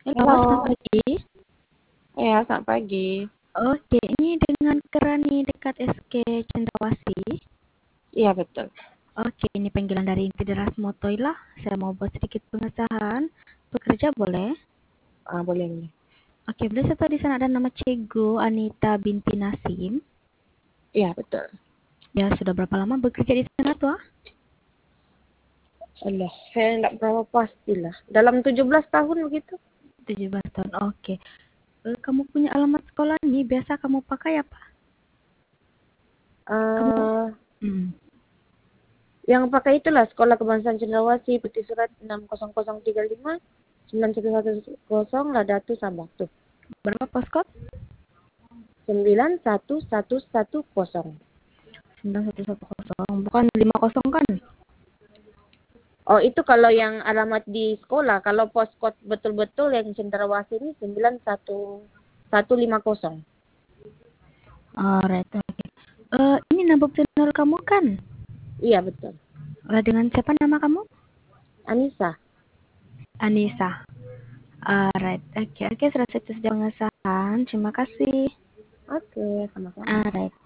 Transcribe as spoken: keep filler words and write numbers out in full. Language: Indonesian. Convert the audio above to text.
Halo, selamat Halo, pagi. ya selamat pagi. Oke, ini dengan Kerani dekat S K Cendrawasih. Iya betul. Oke, ini panggilan dari Inti Deras Motoilah. Saya mau buat sedikit pengesahan. Bekerja boleh? Ah, boleh boleh. Oke, boleh saya tahu di sana ada nama Cego Anita binti Nasim. Iya betul. Ya, sudah berapa lama bekerja di sana tuh? Ah? Allah, saya enggak berapa pastilah. Dalam tujuh belas tahun begitu. tujuh belas tahun. Oke. Eh, kamu punya alamat sekolah nih, biasa kamu pakai apa? Kamu Ah, hmm. yang pakai itulah Sekolah Kebangsaan Cendrawasih, Peti Surat enam nol nol tiga lima sembilan satu satu nol Ladatu Sabah tuh. Berapa postcode? sembilan satu satu satu nol. sembilan satu satu nol. Bukan lima nol kan? Oh, itu kalau yang alamat di sekolah. Kalau postcode betul-betul yang Cendrawasih ini sembilan satu satu lima nol. Alright, oke. Eh, ini nama channel kamu kan? Iya betul. Eh, dengan siapa nama kamu? Anissa. Anissa. Alright, oke, oke, sudah saya pengesahan. Terima kasih. Oke, sama-sama. Alright.